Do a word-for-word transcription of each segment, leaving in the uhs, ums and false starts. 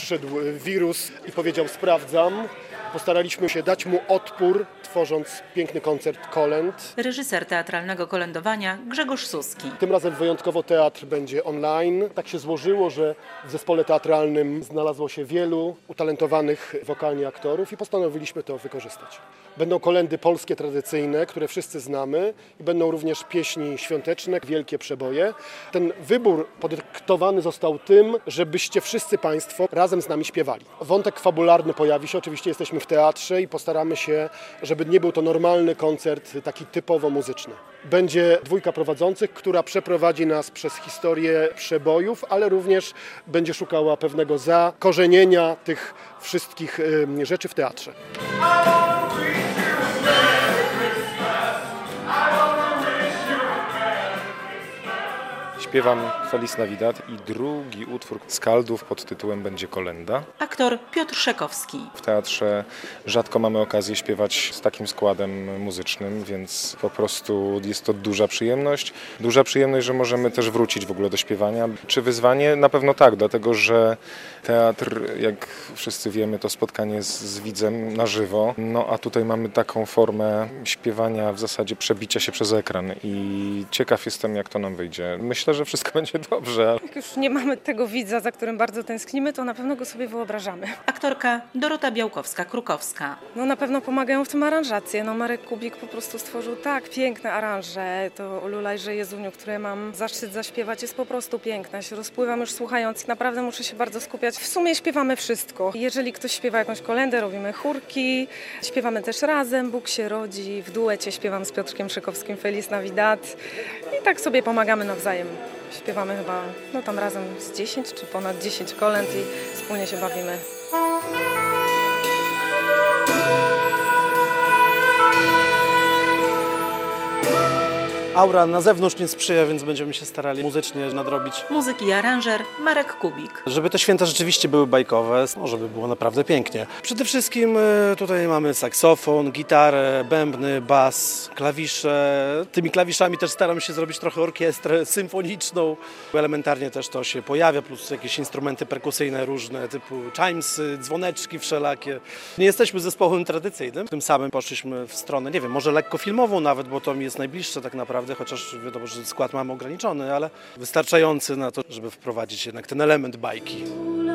przyszedł wirus i powiedział sprawdzam. Postaraliśmy się dać mu odpór, tworząc piękny koncert kolęd. Reżyser teatralnego kolędowania Grzegorz Suski. Tym razem wyjątkowo teatr będzie online. Tak się złożyło, że w zespole teatralnym znalazło się wielu utalentowanych wokalnie aktorów i postanowiliśmy to wykorzystać. Będą kolędy polskie tradycyjne, które wszyscy znamy i będą również pieśni świąteczne, wielkie przeboje. Ten wybór podyktowany został tym, żebyście wszyscy Państwo razem z nami śpiewali. Wątek fabularny pojawi się, oczywiście jesteśmy w teatrze i postaramy się, żeby nie był to normalny koncert, taki typowo muzyczny. Będzie dwójka prowadzących, która przeprowadzi nas przez historię przebojów, ale również będzie szukała pewnego zakorzenienia tych wszystkich rzeczy w teatrze. Śpiewam Feliz Navidad i drugi utwór Skaldów pod tytułem będzie Kolenda. Aktor Piotr Szekowski. W teatrze rzadko mamy okazję śpiewać z takim składem muzycznym, więc po prostu jest to duża przyjemność. Duża przyjemność, że możemy też wrócić w ogóle do śpiewania. Czy wyzwanie? Na pewno tak, dlatego że teatr, jak wszyscy wiemy, to spotkanie z, z widzem na żywo. No a tutaj mamy taką formę śpiewania w zasadzie przebicia się przez ekran i ciekaw jestem, jak to nam wyjdzie. Myślę, że wszystko będzie dobrze. Jak już nie mamy tego widza, za którym bardzo tęsknimy, to na pewno go sobie wyobrażamy. Aktorka Dorota Białkowska-Krukowska. No na pewno pomagają w tym aranżacje. No Marek Kubik po prostu stworzył tak piękne aranże. To Lulajże Jezuniu, które mam zaszczyt zaśpiewać, jest po prostu piękne. Ja się rozpływam już słuchając i naprawdę muszę się bardzo skupiać. W sumie śpiewamy wszystko. Jeżeli ktoś śpiewa jakąś kolędę, robimy chórki. Śpiewamy też razem, Bóg się rodzi. W duecie śpiewam z Piotrkiem Szekowskim Feliz Navidad. I tak sobie pomagamy nawzajem. Śpiewamy chyba no tam razem z dziesięć czy ponad dziesięć kolęd i wspólnie się bawimy. Aura na zewnątrz nie sprzyja, więc będziemy się starali muzycznie nadrobić. Muzyk i aranżer Marek Kubik. Żeby te święta rzeczywiście były bajkowe, no żeby było naprawdę pięknie. Przede wszystkim tutaj mamy saksofon, gitarę, bębny, bas, klawisze. Tymi klawiszami też staram się zrobić trochę orkiestrę symfoniczną. Elementarnie też to się pojawia, plus jakieś instrumenty perkusyjne różne, typu chimesy, dzwoneczki wszelakie. Nie jesteśmy zespołem tradycyjnym, tym samym poszliśmy w stronę, nie wiem, może lekko filmową nawet, bo to mi jest najbliższe tak naprawdę. Chociaż wiadomo, że skład mamy ograniczony, ale wystarczający na to, żeby wprowadzić jednak ten element bajki.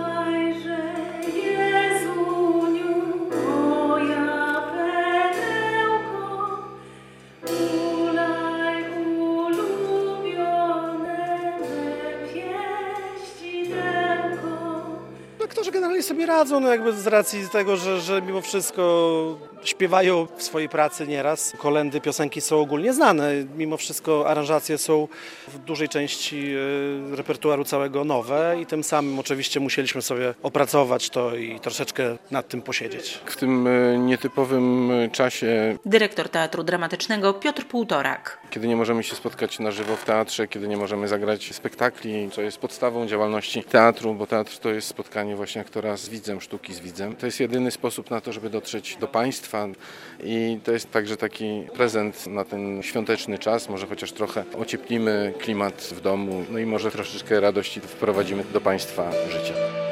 Aktorzy generalnie sobie radzą, no jakby z racji tego, że, że mimo wszystko śpiewają w swojej pracy nieraz. Kolędy, piosenki są ogólnie znane, mimo wszystko aranżacje są w dużej części repertuaru całego nowe i tym samym oczywiście musieliśmy sobie opracować to i troszeczkę nad tym posiedzieć. W tym nietypowym czasie Dyrektor Teatru Dramatycznego Piotr Półtorak. Kiedy nie możemy się spotkać na żywo w teatrze, kiedy nie możemy zagrać spektakli, co jest podstawą działalności teatru, bo teatr to jest spotkanie właśnie aktora z widzem, sztuki z widzem. To jest jedyny sposób na to, żeby dotrzeć do Państwa i to jest także taki prezent na ten świąteczny czas. Może chociaż trochę ocieplimy klimat w domu, no i może troszeczkę radości wprowadzimy do Państwa życia.